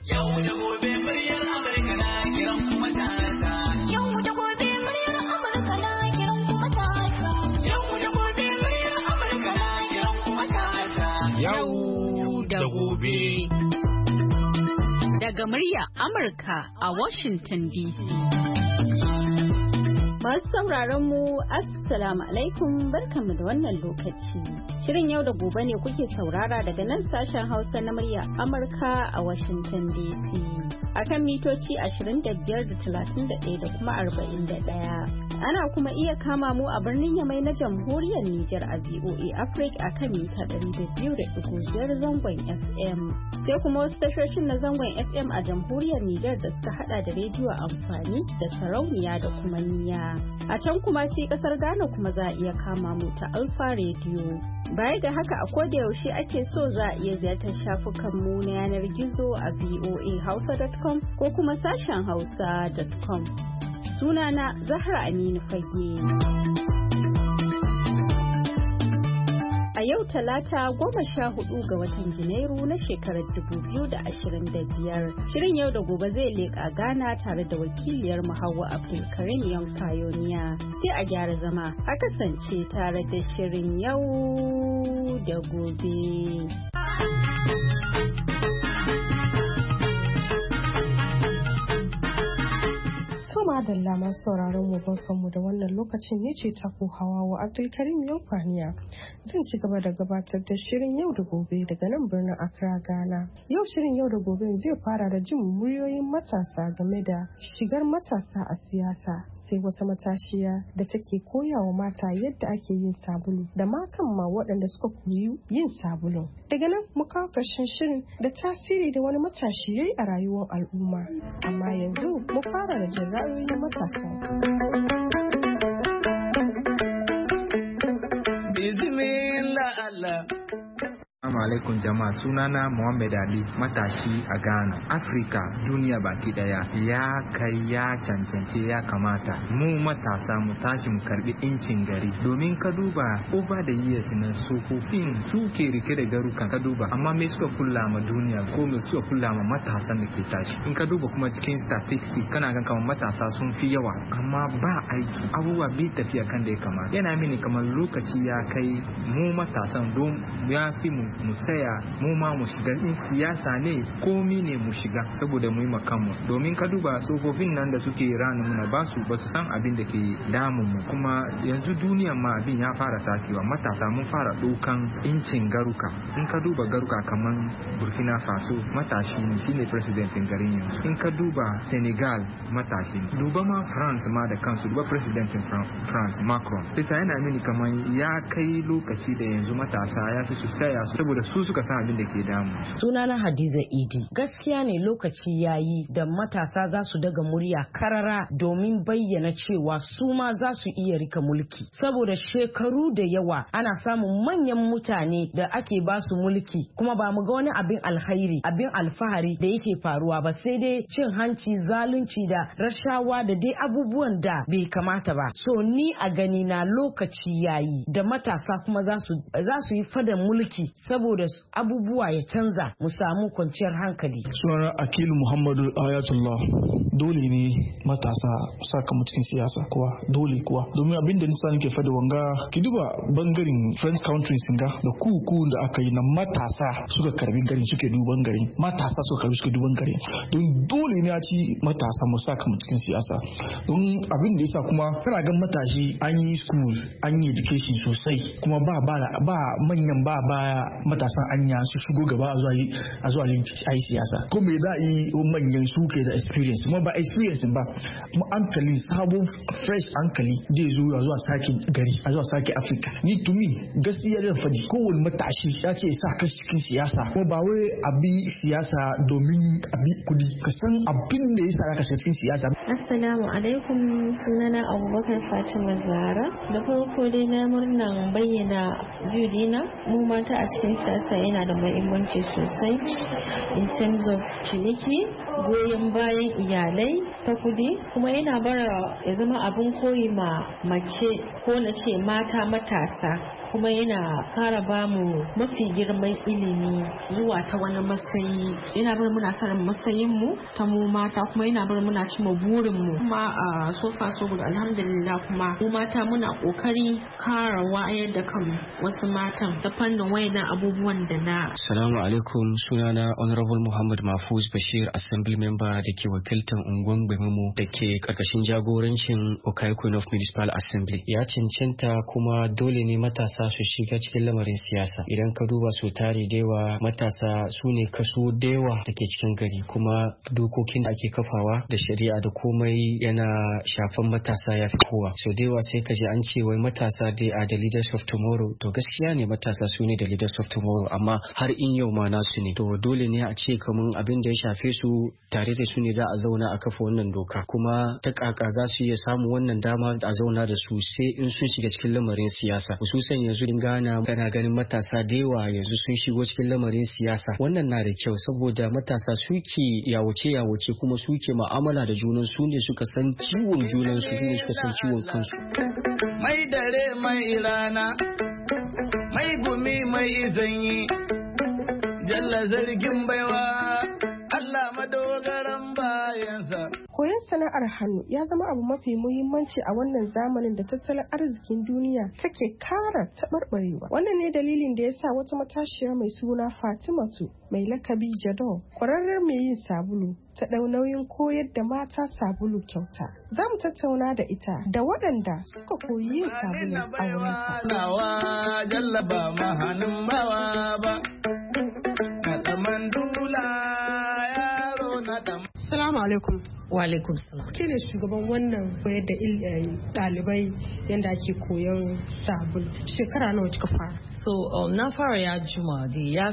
Yau da gobe muryar Amurka na kiran kuma matasa. Yau da gobe muryar Amurka na kiran kuma matasa. Yau da gobe muryar Amurka na kiran kuma matasa. Yau da gobe. Daga muryar Amurka a Washington DC. Masu sauraron mu Assalamu alaikum, barkanmu da wannan lokaci. Shirin yau da gobe ne kuke saurara daga nan sashen Hausa na murya Amurka a Washington DC. Akan mitoci 25 da kuma 41. Ana kuma iya kama mu a birnin Yamai na Jamhuriyar Nijar a VOA Africa akan mita 200.5 zangon FM. Sai kuma wasu tashoshin na zangon FM a Jamhuriyar Nijar da suka hada da rediyo amfani da sarauniya da kuma niya. A can kuma sai kasar Ghana kuma za a iya kama mu ta Alpha Radio. Baya ga haka a koda yaushe ake so za a iya ziyartar shafukanmu na yanar gizo a voahausa.com ko kuma sashen hausa.com. Sunana Zahra Aminu Fage. A yau Talata 14 ga watan Janairu na shekarar 2025. Shirin yau da gobe zai leƙa Ghana tare da wakiliyar Hauwa Abdulkarim Young Pioneer. Sai a gyara zama a kasance tare da shirin yau da gobe. Madalla masu sauraron mu barkanmu da wannan lokacin ne ce ta ko Hawawa Abdulkarim Yankwaniya. Zan ci gaba da gabatar da shirin yau da gobe daga nan birnin Accra, Ghana. Yau shirin yau da gobe zai fara da jin muryoyin matasa game da shigar matasa a siyasa, sai wata matashiya da take koyawa mata yadda ake yin sabulu da matan ma waɗanda suka koyi yin sabulu. Daga nan mu kawo ƙarshen shirin da tasiri da wani matashi yayi a rayuwar al'umma. Amma yanzu mu fara da jin ra'ayoyin matasa. Bismillah Allah. Assalamu alaikum jama'a, sunana Muhammad Ali, matashi a Ghana. Afrika, duniya baki daya ya kai ya cancance ya kamata mu matasa mu tashi mu karbi incin gari, domin ka duba over the years na sufufin suke rike da garukan ka duba, amma me suka kula ma duniya ko me suka kula ma matasan da ke tashi. In ka duba kuma cikin statistics kana ga kamar matasa sun fi yawa amma ba aiki, abubuwa bai tafiya kan da ya kamata. Yana mini kamar lokaci ya kai mu matasan don ya fi mu saya mu ma mu shiga in siyasa ne komi ne mu shiga saboda mu yi makamu, domin ka duba tsofaffin nan da suke ranar muna ba su san abin da ke damun mu. Kuma yanzu duniyan ma abin ya fara sakewa, matasa mun fara ɗaukan incin garuka. In ka duba garuka kaman Burkina Faso matashi ne shine presidentin garin yanzu. In ka duba Senegal matashi ne. Duba ma France ma da kansu, duba presidentin France Macron. Bisa yana mini kaman ya kai lokaci da yanzu matasa ya fi su saya saboda su suka san abin da ke damu. Sunana Hadiza Idi. Gaskiya ne lokaci yayi da matasa za su daga murya karara domin bayyana cewa su ma za su iya rika mulki. Saboda shekaru da yawa ana samun manyan mutane da ake ba su mulki kuma ba mu ga wani abin alkhairi, abin alfahari da yake faruwa ba, sai dai cin hanci, zalunci da rashawa da dai abubuwan da bai kamata ba. So ni a gani na lokaci yayi da matasa kuma za su yi fadan mulki saboda abubuwa ya canza mu samu kwanciyar hankali. Sunana Akilu Muhammadu Ayatullah. Dole ne matasa saka cikin siyasa dole kuwa, domin abin da nisa nake fada wanga ki duba bangaren French countries ga da kuku da aka yi na matasa suka karbi garin, suke duban garin, matasa suka duban garin. Don dole ne a ci matasa mu saka cikin siyasa, don abin da yasa kuma kana ga matashi an yi school an yi education sosai kuma ba manyan ba matasan anya su shigo gaba a zuwa yin siyasa. Ko me za a yi manyan su ke da experience, kuma ba experience ba kuma hankali sabon fresh hankali zai zo a zuwa sake gari, a zuwa sake Africa. Ni to me gaskiya da faɗi kowane matashi ya ce sa kai cikin siyasa, ko ba wai abi siyasa domin abi kudi, ka san abin da yasa zaka shiga cikin siyasa. Assalamu alaikum, sunana Abubakar Fatima Zara. Da farko dai na murnan bayyana judina mu mata a cikin siyasa yana da muhimmanci sosai in terms of ciniki, goyon bayan iyalai ta kudi, kuma yana bara ya zama abin koyi ma mace ko na ce mata matasa kuma yana fara ba mu mafi girman ilimi zuwa ta wani matsayi. Yana bar muna sanin matsayin mu ta mu mata, kuma yana bar muna cimma burin mu. Kuma so far so good, alhamdulillah. Kuma mu mata muna kokari kara wayar da kan wasu matan ta fannin wayannan abubuwan da na. Assalamu alaikum, sunana Honorable Muhammad Mahfuz Bashir, Assembly Member da ke wakiltar unguwan Gbememo da ke karkashin jagorancin Okaiko North Municipal Assembly. Ya cancanta kuma dole ne matasa su shiga cikin lamarin siyasa. Idan ka duba su tare da yawa, matasa su ne kaso da yawa da ke cikin gari, kuma dokokin da ake kafawa da shari'a da komai yana shafan matasa ya fi kowa. So da yawa sai ka ji an ce wai matasa dai are the leaders of tomorrow. To gaskiya ne matasa su ne the leaders of tomorrow, amma har in yau ma nasu ne. To dole ne a ce kaman abin da ya shafe su tare da su ne za a zauna a kafa wannan doka, kuma ta kaka za su iya samu wannan dama a zauna da su sai in sun shiga cikin lamarin siyasa. Hususan yanzu in Ghana kana ganin matasa da yawa yanzu sun shigo cikin lamarin siyasa. Wannan na da kyau saboda matasa suke yawace kuma suke ma'amala da junan su ne suka san ciwon junan su ne suka san ciwon kansu. Mai dare mai rana, mai gumi mai zanyi, jalla zargin baiwa, Allah madogaran bayansa. Koyon sana'ar hannu ya zama abu mafi muhimmanci a wannan zamanin da tattalin arzikin duniya take kara taɓarɓarewa. Wannan ne dalilin da ya sa wata matashiya mai suna Fatimatu mai lakabi Jado, ƙwararren mai yin sabulu, ta ɗau nauyin koyar da mata sabulu kyauta. Za mu tattauna da ita da waɗanda suka koyi yin sabulu a wurinta. Nawa jallaba mahanin bawa ba, na tsaman dula yaro na dam. Assalamu alaikum. Wa alaikum salam. Ke ne shugaban wannan koyar da ɗalibai yadda ake koyon sabulu. Shekara nawa kika fara? So na fara ya juma da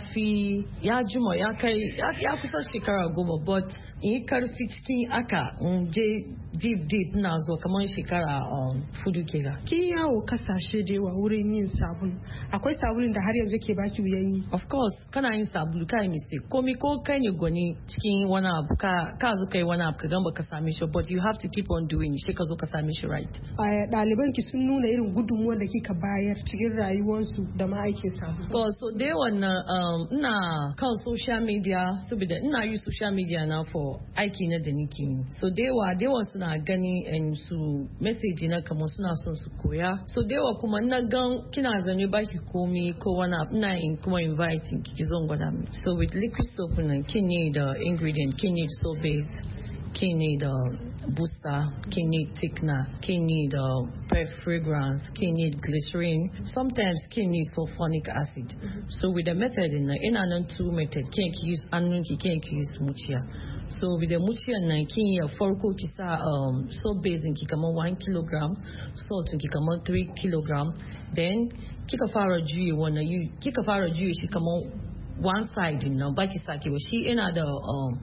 ya kusa shekara 10, but in yi karfi cikin aka je deep na zo kamar shekara 4 kira. Ki yawo kasashe da yawa wurin yin sabulu. Akwai sabulun da har yanzu ke baki wuyan yi? Of course, kana yin sabulu kai mistake. Komi ko kai ne gwani cikin wani abu ka zo kai wani abu ka gan baka same shi, but you have to keep on doing shi ka zo ka same shi right. Ɗaliban ki sun nuna irin gudunmuwar da kika bayar cikin rayuwarsu da ma aikin sabulu. So da yawan ina kan social media saboda ina yi social media na for aiki na da nake yi. So da yawa suna gani and su message na kamar suna son su koya. So da yawa kuma na gan kina zane baki komi ko wani abu ina in kuma inviting ki zo gwada mi. So with liquid soap nan kin need the ingredient, kin need soap base, kin need booster, kin need thickener, kin need fragrance, kin need glycerin, sometimes kin need sulfonic acid. So with the method in nan 2 method, kin ki use annunki, kin ki use muciya. So with the muciya nan kin ya farko ki sa soap base ki kamar 1 kilogram, salt ki kamar 3 kilogram, then kika fara juye wannan kika fara juye shi kamar one side nan baki sake ba shi ina da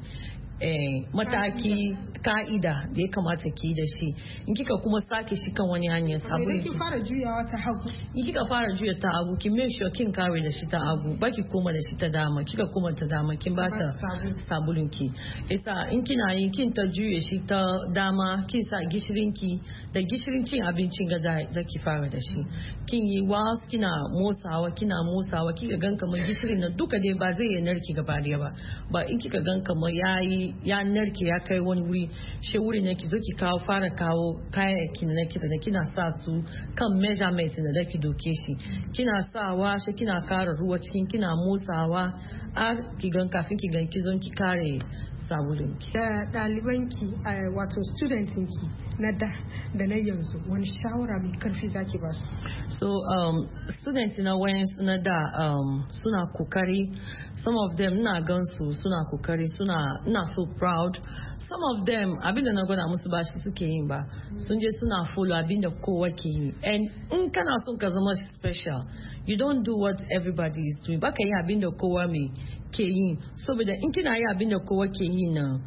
mataki ka'ida da ya kamata ki da shi. In kika kuma sake shi kan wani hanyar sabulun ki fara juyawa ta hagu. In kika fara juya ta hagu ki make sure kin kare da shi ta hagu, baki koma da shi ta dama. Kika koma ta dama kin ba ta sabulun ki. Isa in kina yin kin ta juye shi ta dama, kin sa gishirin ki da gishirin cin abincin ga za ki fara da shi. Kin yi was kina motsawa kika gan kamar gishirin nan duka dai ba zai yi narki gaba daya ba. Ba in kika gan kamar ya narke ya kai wani wuri, shi wuri ne ki zo ki fara kawo kayayyakin na kina sa su kan measurement da ki doke shi, kina sawa shi kina kara ruwa cikin kina motsawa har ki gan kafin ki gan ki zo ki kare sabulun ki. Da ɗaliban ki wato studentin ki na da na yanzu wani shawara mai karfi zaki ba su? So student na wayansu na da suna kokari. Some of them na gansu suna kokari, ina so proud. Some of them abinda na gwada musu ba shi suke yin ba, sun je suna follow abinda kowa ke yi. And in kana son ka zama special, you don't do what everybody is doing. Baka yi abinda kowa mai ke yi, saboda in kina yi abinda kowa ke yi na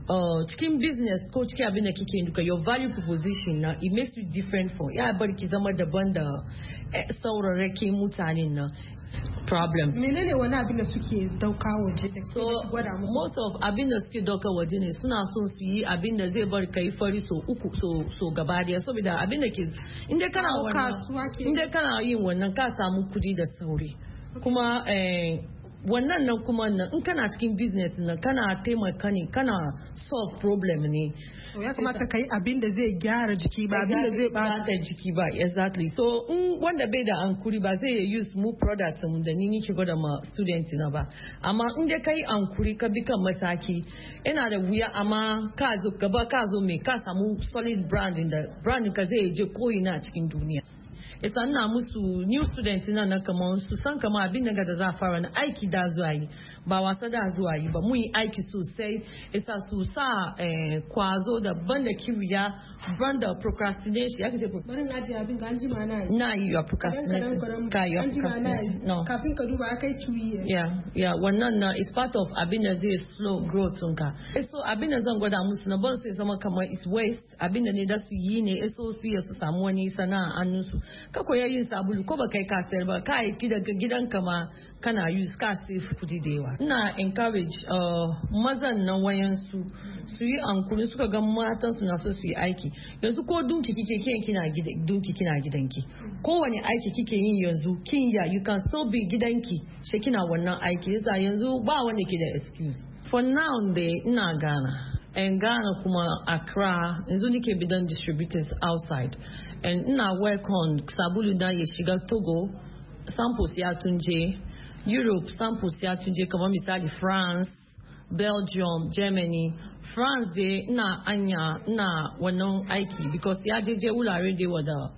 cikin business ko cikin abin da kike duka your value proposition na it makes you different from ya bar ki zama daban da saurarake mutanen nan problem. Menene wani abin da suke dauka waje da so most of abin da suke dauka waje ne suna son su yi abin da zai bar kai fari so uku so gaba daya saboda abin da ke inda kana wannan inda kana yin wannan ka samu kudi da sauri kuma wannan nan kuma nan in kana cikin business nan kana taimaka ne kana solve problem ne. Ya kamata ka yi abin da zai gyara jiki ba abin da zai bata jiki ba. Exactly. So in wanda bai da ankuri ba zai use mu product mu da ni nike gwada ma student na ba, amma in dai kai ankuri ka bi kan mataki yana da wuya, amma ka zo gaba ka zo mai ka samu solid brand da brand ka zai je ko'ina a cikin duniya. Isa ina musu new student na kamar su san kamar abin da za fara na aiki da zuwa yi ba wasa da zuwa yi ba, mu yi aiki sosai. Isa su sa kwazo da banda kiwiya banda procrastination ya kace bari na ji abin ga an jima na yi ya procrastination ka yi procrastination no kafin ka duba akai 2 years wannan na is part of abin da zai slow growth ka. So abin da zan gwada musu na ban su zama kamar is waste, abin da ne da su yi ne so su ya su samu wani sana'a hannun su. Ka koya yin sabulu ko ba kai ka sayar ba ka yi gidanka ma kana use ka save kudi da yawa. Ina encourage mazan nan wayan su yi ankuri suka ga matan su na so su yi aiki yanzu ko dunki kike kina gidanki kowane aiki kike yin yanzu kin ya you can still be gidanki she kina wannan aiki yasa yanzu ba wanda ke da excuse. For now dai ina Ghana kuma Accra yanzu nike bidan distributors outside and ina work on sabulu da ya shiga Togo samples ya tunje, Europe samples ya tunje kamar misali France, Belgium, Germany. France dai ina wannan aiki because ya je wurare da wada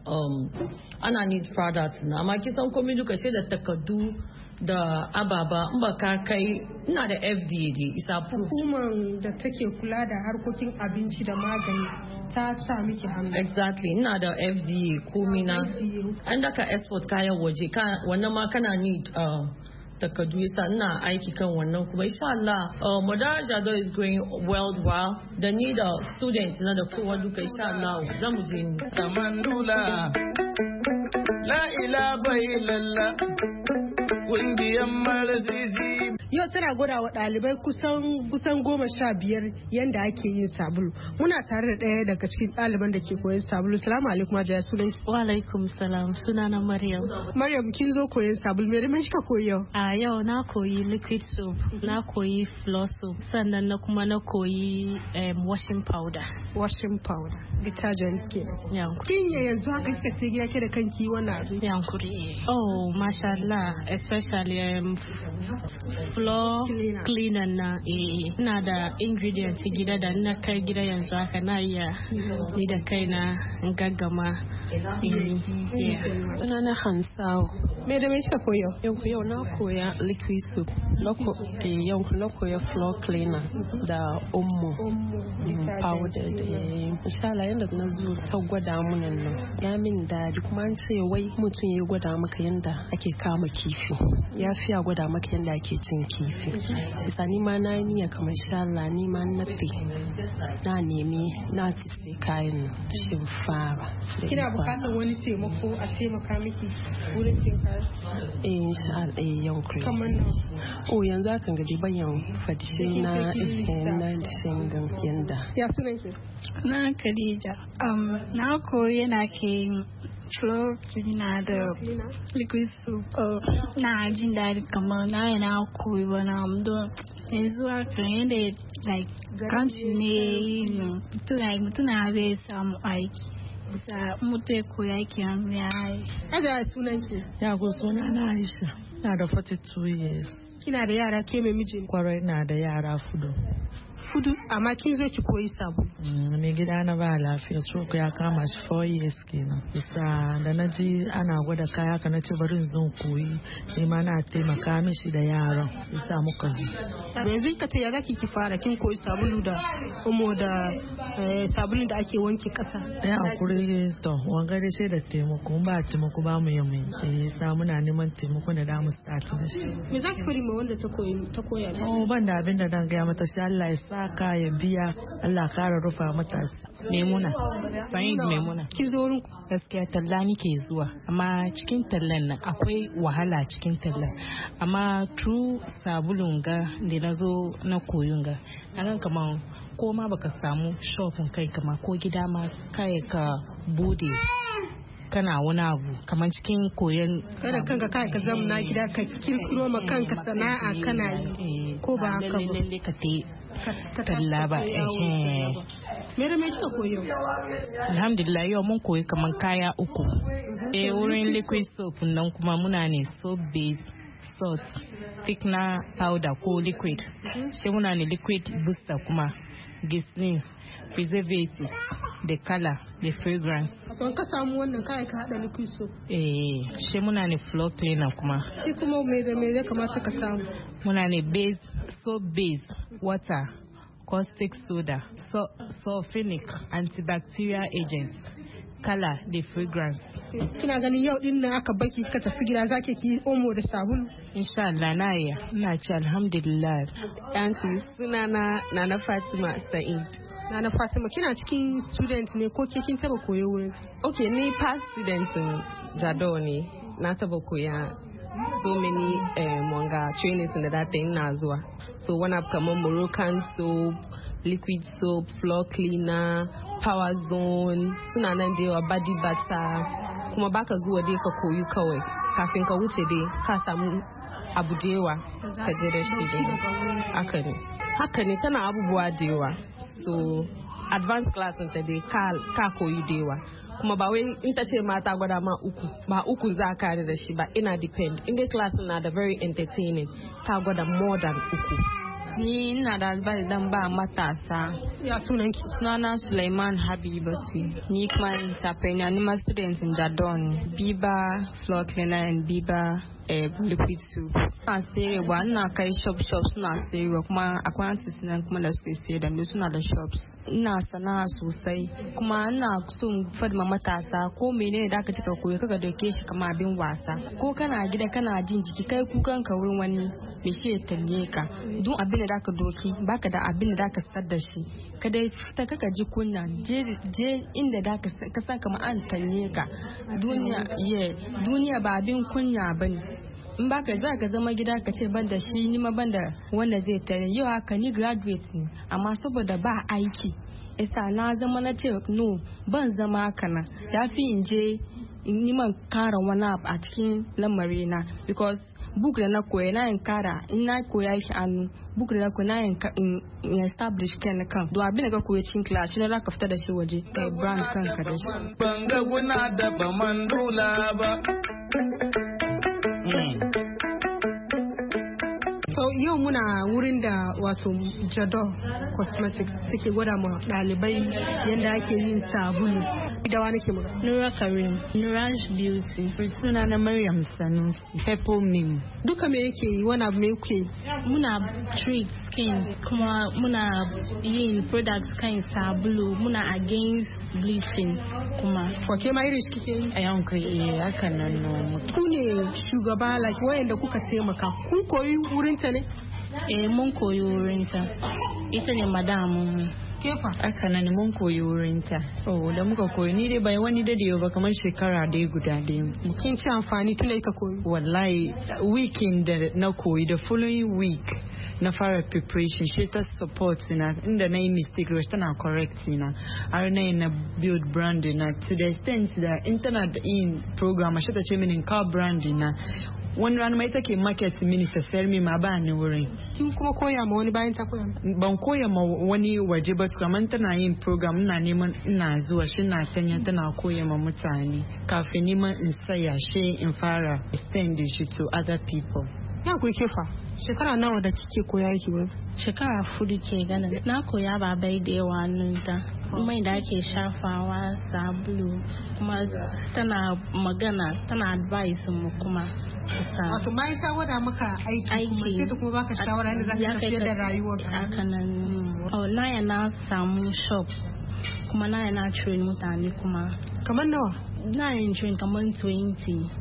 ana need products na amma kisan komai duka shi da takardu da ababa in ba ka kai ina da FDA dai isa hukumar da take kula da harkokin abinci da magani ta sa miki hannu. Exactly, ina da FDA komina an da ka export kayan waje wannan ma kana need takardu yasa ina aiki kan wannan kuma insha Allah Madara Jado is going worldwide da ni da students na da kowa duka insha Allah za mu je ni Samandula la ilaha illallah kungiyan marzizi. Yau tana gwada wa ɗalibai kusan 15 yanda ake yin sabulu. Muna tare da ɗaya daga cikin ɗaliban da ke koyon sabulu. Salamu alaikum Hajiya, sunan ki? Wa alaikum salam, sunana Maryam. Maryam, kin zo koyon sabulu, me da kika koyi yau? A yau na koyi liquid soap, na koyi floor soap, sannan na koyi washing powder. Washing powder, detergent ke. Yankuri. Kin yi yanzu haka kika ce gida ke da kanki wannan abin? Yankuri. Oh, masha Allah, especially floor cleaner na ina da ingredients gida da na kai gida yanzu haka na iya ni da kaina in gaggama. Sunana Hansawo. Me da me kika koyo? Yau na koya liquid soap. Yau na koya floor cleaner da omo powder da inshallah yanda na zo ta gwada mun nan. Ya min dadi kuma an ce wai mutum ya gwada maka yanda ake kama kifi. Ya fi a gwada maka yanda ake cin kifi. Bisa ni ma na niyya kamar inshallah ni ma na nemi na sai kayan shin fara. Kina bukatar wani taimako a taimaka miki wurin tinkar? Inshallah yankuri. Kamar yanzu akan gadi bayan fadice na shingan yanda. Ya sunan ki? Na Khadija. Na koyi yana ke floor cleaner da liquid soap. Na jin daɗi kamar na koyi wani amdo. Yanzu haka yadda kanci ne mutum na zai samu aiki. Bisa mutu ya koya aiki hannu ya yi. Aja sunan ki? Ya go suna na Aisha. Na da 42 years. Kina da yara ke mai miji? Kwarai na da yara 4. Amma kin zo ki koyi sabulu. Mai gida na ba lafiya so ya kama shi 4 years kenan. Bisa da na ji ana gwada kaya ka na ce bari in zo koyi ni ma na taimaka mishi da yaran. Bisa muka zo. Yanzu ka ya zaki ki fara kin koyi sabulu da omo da sabulun da ake wanke kasa. Ya hakuri to wanga dai sai da taimako ba taimako ba mu yi sa muna neman taimako da damu start da shi. Me zaki fari ma wanda ta koya? Ban da abin da dan ga mata shi Allah ya sa saka ya biya Allah kara rufa mata. Maimuna, Sa'id Maimuna. Kin zo wurin gaskiya talla nike zuwa, amma cikin tallan nan akwai wahala cikin tallan. Amma true sabulun ga da na zo na koyon ga, na gan kaman ko ma baka samu shopin kai kama ko gida ma kai ka bude kana wani abu kamar cikin koyon kada kanka kai ka zamna gida ka kirkiro ma kanka sana'a kana yi ko ba haka ba lalle ka talla ba me da me kika koyo alhamdulillah yau mun koyi kaman kaya uku wurin liquid soap nan kuma muna ne soap base salt thickener powder ko liquid shi muna ne liquid booster kuma gisnin preservatives the color the fragrance to ka samu wannan kai ka hada liquid soap shi muna ne floor cleaner kuma shi kuma me da me kamata ka samu muna ne base soap base water caustic soda sulfonic antibacterial agent color the fragrance kina ganin yau din nan aka baki ka tafi gida zake ki omo da sabulu insha Allah na iya ina ci alhamdulillah yanki sunana Nana Fatima Sa'id. Nana Fatima kina cikin student ne ko ke kin taba koyo wurin? Okay, ni past student Jado ne. Na taba koya so many manga trainings da that thing na zuwa. So one up kamar Moroccan soap, liquid soap, floor cleaner, power zone, suna nan da yawa body butter. Kuma baka zuwa dai ka koyi kawai kafin ka wuce dai ka samu abu da yawa ka je da shi haka ne tana abubuwa da yawa so advanced class ta dai ka koyi da yawa kuma ba wai in ta ce mata gwada ma uku za ka da shi ba ina depend in dai class na da very entertaining ka gwada more than uku. Ni ina da albashi dan ba matasa. Ya sunanki? Sunana Suleiman Habibatu. Ni kuma entrepreneur, ni ma student in Jadon. Biba floor cleaner and Biba liquid soup. Ina sayarwa, ina kai shops suna sayarwa kuma akwai aunties nan kuma da suke sayar da suna da shops. Ina sana'a sosai kuma ina so fadma matasa ko menene da aka cika koyo kaga doke shi kamar abin wasa. Ko kana gida kana jin jiki kai kukan ka wurin wani me shi ya tanye ka. Duk abin da ka doki baka da abin da ka sadda shi. Kada fita kaka ji kunya je inda da ka san kamar an tanye ka. Duniya ba abin kunya bane. In baka za ka zama gida ka ce ban da shi ni ma ban da wanda zai tare yau haka ni graduate ne amma saboda ba aiki isa na zama na ce no ban zama haka na ya fi in je ni man kara wani abu a cikin lamari na because book da na koya na yin kara in na koya shi an book da na koya na yin establish kan don abin da ka koya cikin class shi na za ka fita da shi waje kai brand kanka da shi ban ga guna da ba mandula ba. So yau muna wurin da wato Jado Cosmetics suke gwada ma ɗalibai yadda ake yin sabulu. Da wa nake magana? Nura Karim, Nuraj Beauty, suna na Maryam Sanusi, Pepple Mim. Duka me yake yi wani abu me yake? Muna treat skin kuma muna yin products kan sabulu muna against bleaching kuma. Wake ma irin shi kike yi? A yankuri haka nan no. Ku ne shugaba like wayanda kuka taimaka. Kun koyi wurin ta ne? Mun koyi wurin ta. Ita ne madamu. Kefa? Haka nan mun koyi wurin ta. Da muka koyi ni dai bai wani dadewa ba kamar shekara dai guda dai. Kin ci amfani tun da ka koyi? Wallahi weekend da na koyi the following week na fara preparation shi ta support na inda na yi mistake tana correct na har na yi na build brand na to the extent da internet in program shi ta ce mini ka brand na wani rana mai take market minister sayar mi ma ba ni wurin. Kin kuma koya ma wani bayan ta koya? Ban koya ma wani waje ba kamar tana yin program ina zuwa shi na tanya tana koya ma mutane kafin neman in saya shi in fara extend shi to other people. Ya kuwa kefa? Shekara nawa da kike koya yake wani? Shekara 4 ke ganin. Na koya ba bai da yawa nunta. Mai da ake shafawa sabulu kuma tana magana tana advice mu kuma. Wato mai ta wada maka aiki sai da kuma baka shawara yadda za ka tafiyar da rayuwarka. Haka nan. Na na samu shop kuma na train mutane kuma. Kamar nawa? Na yin train kamar 20.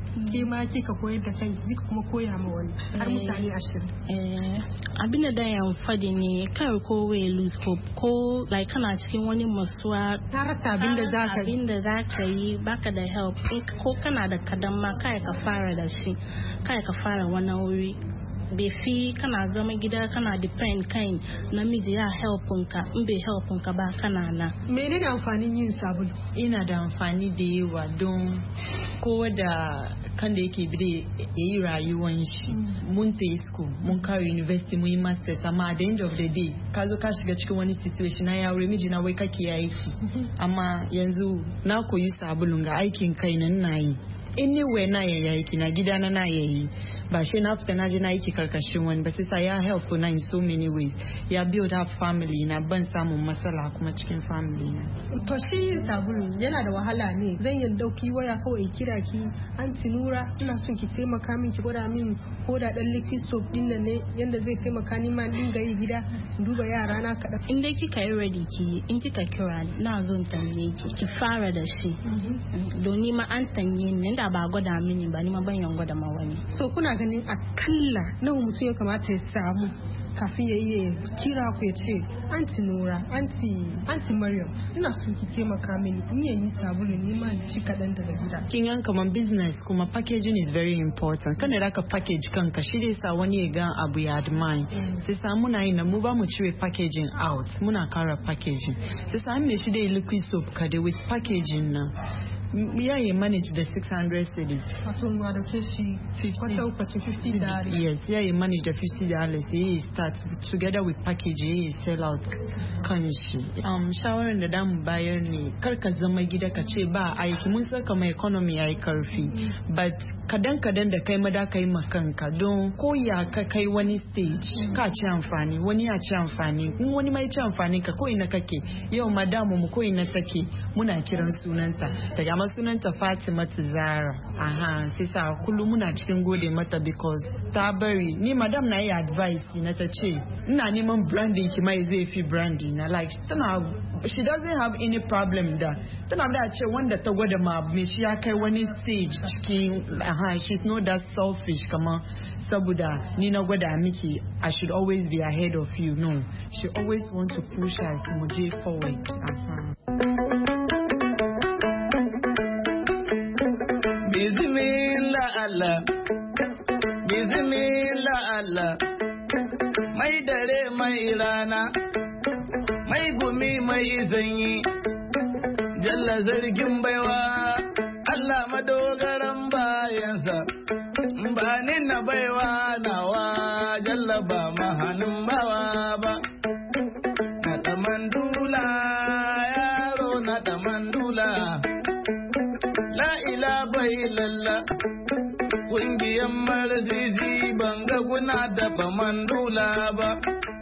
ke ma kika koyar da kanki kika kuma koya ma wani har mutane 20. Abin da ya fadi ne kar ko we lose hope ko like kana cikin wani masuwa ta rasa abin da zaka yi baka da help ko kana da kadan ma kai ka fara da shi kai ka fara wani wuri bai fi kana zama gida kana depend kan namiji ya helpinka in bai helpinka ba kana na. Menene amfanin yin sabulu? Ina da amfani da yawa don kowa da kan da yake bide yayi rayuwan shi. Mun tayi school mun kawo university mun yi masters amma at the end of the day ka zo ka shiga cikin wani situation na yaure miji na wai kake yayi amma yanzu na koyi sabulun ga aikin kai nan na yi. Anywhere na yayi kina gida na yayi ba shi na fita na je na yi karkashin wani ba sai ya help na in so many ways ya build up family na ban samun matsala kuma cikin family na. To shi sabulu yana da wahala ne zan yi dauki waya kawai kira ki Aunty Nura ina son ki taimaka min ki gwada min ko da dan liquid soap din nan ne yanda zai taimaka ni ma dinga yi gida duba yara na kada. In dai kika yi ready ki in kika kira na zo in tambaye ki fara da shi don ni ma an tanye ni da ba gwada mini ba ni ma ban yan gwada ma wani. So kuna ganin akalla nawa mutum ya kamata ya samu kafin ya iya kira ku ya ce Aunty Nura Aunty Maryam ina son ki taimaka mini in yi sabulu ni ma ci kaɗan daga gida. Kin yan kaman business kuma packaging is very important. Kana da ka package kanka shi dai sa wani ya ga abu ya admire. Sai sa muna yi na mu ba mu cire packaging out muna kara packaging. Sai sa me shi dai liquid soap ka dai with packaging na. Yeah, you manage the 600 cities. $50. Yes, yeah, you manage the $50. He starts together with package. He sell out. Kanishi. Shawaran da damu bayar ne karka zama gida ka ce ba aiki mun saka mai economy yayi karfi. But kadan da kai mada kai makanka don ko ya ka kai wani stage ka ci amfani wani ya ci amfani in wani mai ci amfani ka ko ina kake yau madamu mu ko ina take muna kiran sunanta daga amma sunanta Fatima Zara. Sai sa kullum muna cikin gode mata because ta bari ni madam na yi advice na ta ce ina neman branding ki mai zai fi branding na like tana she doesn't have any problem da tana da ce wanda ta gwada ma me shi ya kai wani stage cikin she's not that selfish kama saboda ni na gwada miki I should always be ahead of you. No, she always want to push us mu je forward. Bismillah Allah, Bismillah Allah, mai dare mai rana, mai gumi mai sanyi, jalla zargin baiwa, Allah madogaran bayansa, ba ni na baiwa nawa, jalla ba mahanin bawa ba, na tamandula yaro na tamandula. La ilaha illallah kungiyan marzizi banga guna da bandula ba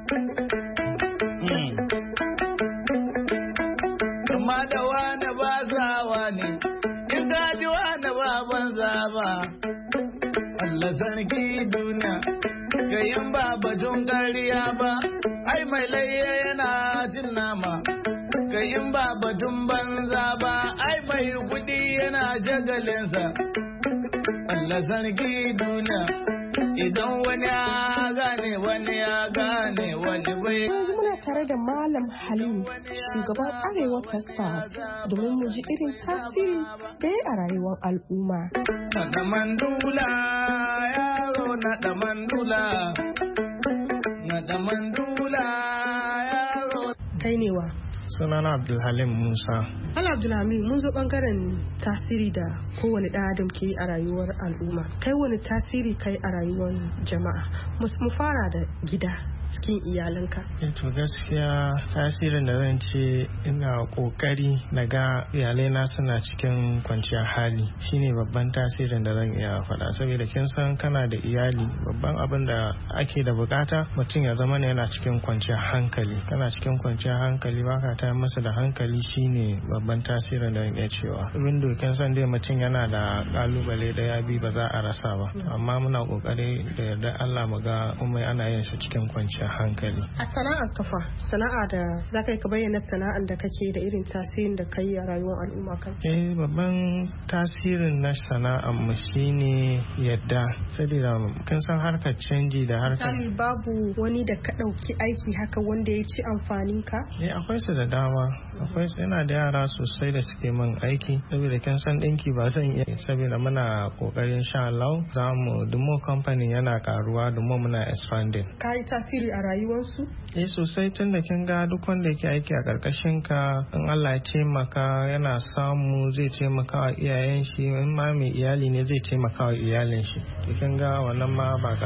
kuma da wani ba zawa ne in gaji wani ba banza ba Allah sarki duniya kayan ba batun kariya ba ai mai layya yana jin nama kayin ba batun banza ba ai mai kudi yana jagalinsa Allah sarki duniya idan wani ya gane wani ya gane wani bai. Yanzu muna tare da Malam Halim shugaban Arewa ta Stars domin mu ji irin tasiri da ya a rayuwar al'umma. Na mandula yaro na da mandula na da mandula yaro. Kai ne wa? Sunana Abdulhalim Musa. Hala Abdulhalim mun zo bangaren tasiri da kowane ɗan adam ke yi a rayuwar al'umma. Kai wani tasiri kai a rayuwar jama'a? Mu fara da gida. cikin iyalanka? To gaskiya tasirin da zan ce ina kokari na ga iyalaina suna cikin kwanciyar hali shine babban tasirin da zan iya faɗa, saboda kin san kana da iyali babban abin da ake da bukata mutum ya zama yana cikin kwanciyar hankali. Kana cikin kwanciyar hankali baka ta masa da hankali shine babban tasirin da zan iya cewa. Window kin san dai mutum yana da kalubale da ya bi ba za a rasa ba, amma muna kokari da yarda Allah mu ga komai ana yin shi cikin kwanciyar kwanciyar hankali. A sana'ar kafa, sana'a da za ka yi ka bayyana sana'ar da kake da irin tasirin da kai a rayuwar al'umma kan? Babban tasirin na sana'ar mu shine yadda, saboda kan san harkar canji da harkar. Misali babu wani da ka ɗauki aiki haka wanda ya ci amfanin ka? Akwai su da dama, akwai su, yana da yara sosai da suke min aiki, saboda kin san ɗinki ba zan iya, saboda muna kokarin sha Allah za mu dumo kamfani yana karuwa dumo muna expanding. Ka yi tasiri a rayuwarsu? Sosai, tun da kin ga duk wanda yake aiki a karkashin ka, in Allah ya taimaka yana samu zai taimaka wa iyayen shi, in ma mai iyali ne zai taimaka wa iyalin shi. To kin ga wannan ma ba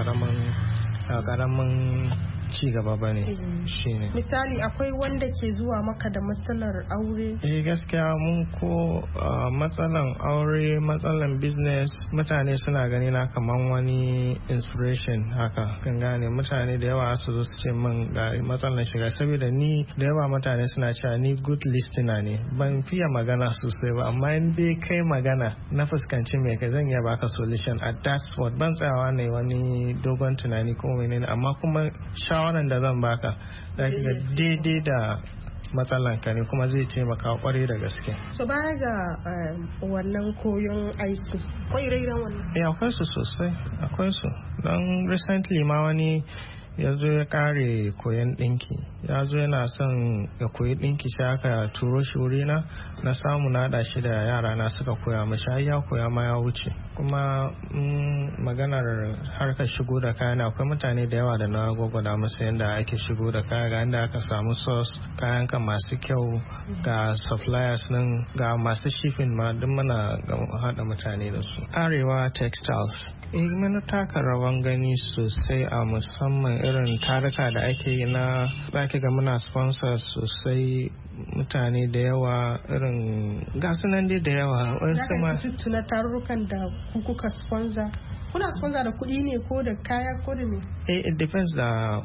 karamin ci gaba ba ne. Shine misali akwai wanda ke zuwa maka da matsalar aure? Gaskiya mun ko matsalan aure, matsalan business, mutane suna gani na kaman wani inspiration haka, kan gane. Mutane da yawa su zo su ce min ga matsalan shiga, saboda ni da yawa mutane suna cewa ni good listener ne, ban fiye magana sosai ba, amma in dai kai magana na fuskanci mai kai zan iya baka solution at that spot. Ban tsayawa ne wani dogon tunani ko menene, amma kuma shawaran da zan baka daidai da matsalan ka ne, kuma zai taimaka kwarai da gaske. So baya ga wannan koyon aiki, akwai ire-iren wannan? Akwai su sosai, akwai su. Don recently ma wani ya zo ya kare koyon ɗinki, ya zo yana son ya koyi ɗinki, sai aka turo shi wurina, na samu na haɗa shi da yara na suka koya mashi, har ya koya ma ya wuce. Kuma maganar harkar shigo da kaya na, akwai mutane da yawa da na gwagwada musu yadda ake shigo da kaya, ga inda aka samu source, kayan ka masu kyau, ga suppliers nan, ga masu shipping ma, duk muna haɗa mutane da su. Arewa Textiles mana taka rawan gani sosai a musamman irin taruka da ake yi na, zaki ga muna sponsor sosai, mutane da yawa, irin gasu nan dai da yawa. Za ka tuttuna tarurrukan da kuka sponsor? Kuna sponsor da kuɗi ne ko da kaya ko da me? It depends da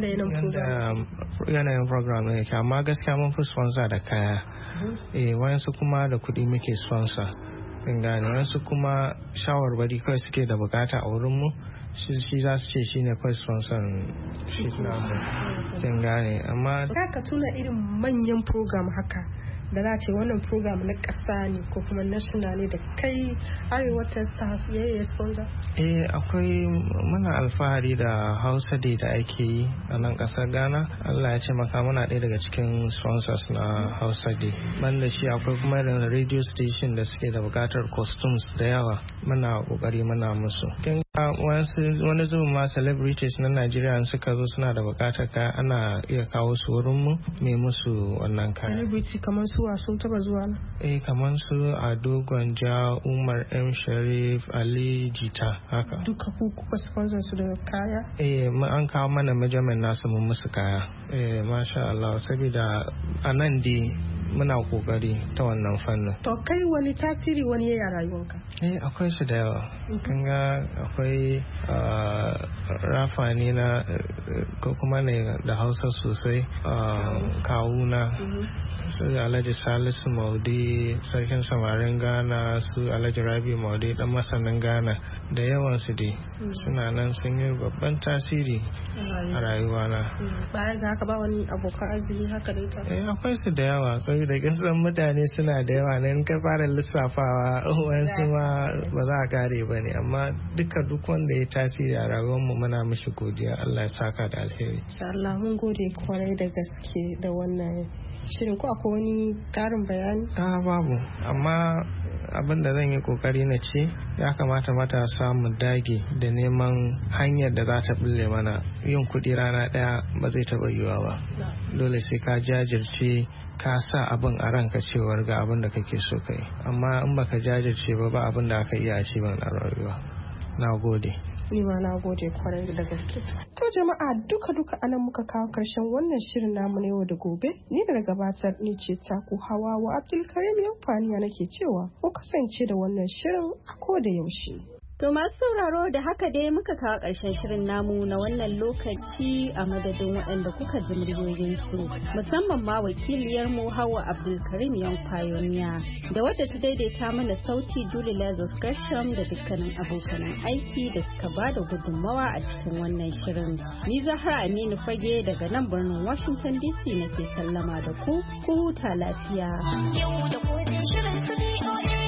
yanayin program ne, amma gaskiya mun fi sponsor da kaya. Wayansu kuma da kuɗi muke sponsor. Gane wasu kuma shawarwari kawai suke da bukata a wurinmu, shi za su ce shi ne kawai sponsor shi namu. Gane amma ka tuna irin manyan program haka da za ce wannan program na ƙasa ne ko kuma national ne da kai Arewa Textiles ya sponsor? Akwai, muna alfahari da Hausa Day da ake yi a nan ƙasar Ghana. Allah ya ce maka muna ɗaya daga cikin sponsors na Hausa Day. Banda shi akwai kuma irin radio station da suke da buƙatar costumes da yawa, muna ƙoƙari muna musu. Wani zubin ma celebrities na Najeriya suka zo suna da buƙatar kaya, ana iya kawo su wurinmu mai musu wannan kaya. Celebrity kamar su sun taba zuwa na? Kamar su Ado Gwanja, Umar M Sharif, Ali Jita haka. Duka ku kuka sponsor su da kaya? An kawo mana measurement nasu mun musu kaya. Masha Allah, saboda a nan dai muna kokari ta wannan fannin. To kai wani tasiri wani yayi a rayuwarka? Akwai su da yawa. Kan ga akwai rafani na ko kuma ne da Hausa sosai, kawuna su Alhaji Salisu Maude, sarkin samarin Ghana, su Alhaji Rabi Maude, dan masanin Ghana, da yawan su dai suna nan sun yi babban tasiri a rayuwana. Bayan ga haka ba wani abokan arziki haka dai ta? Akwai su da yawa, saboda kisan mutane suna da yawa, nan ka fara lissafawa wasu ma ba za a kare ba ne, amma duk wanda ya tasiri a rayuwarmu muna mishi godiya. Allah ya saka da alheri. Insha Allah mun gode kwarai da gaske da wannan shirin. Ko akwai wani karin bayani? Babu, amma abin da zan yi kokari na ce ya kamata matasa mu dage da neman hanyar da za ta bulle mana. Yin kuɗi rana ɗaya ba zai taɓa yiwuwa ba, dole sai ka jajirce, ka sa abin a ranka cewar ga abin da kake so kai, amma in baka jajirce ba abin da aka iya ci ban a rayuwa. Na gode. Ni ma na gode kwarai da gaske. To jama'a duka anan muka kawo karshen wannan shirin namu na yau da gobe. Ni da gabatar ni ce taku Hawawa Abdulkarim Yankwaniya nake cewa ku kasance da wannan shirin a koda yaushe. To masu sauraro da haka dai muka kawo ƙarshen shirin namu na wannan lokaci a madadin waɗanda kuka ji muryoyinsu musamman ma wakiliyarmu Hauwa Abdulkarim Young Pioneer da wadda ta daidaita mana sauti Julie Lazarus Gresham da dukkanin abokan aiki da suka ba da gudunmawa a cikin wannan shirin. Ni Zahra Aminu Fage daga nan birnin Washington DC nake sallama da ku huta lafiya. Yau da gobe shirin su BOA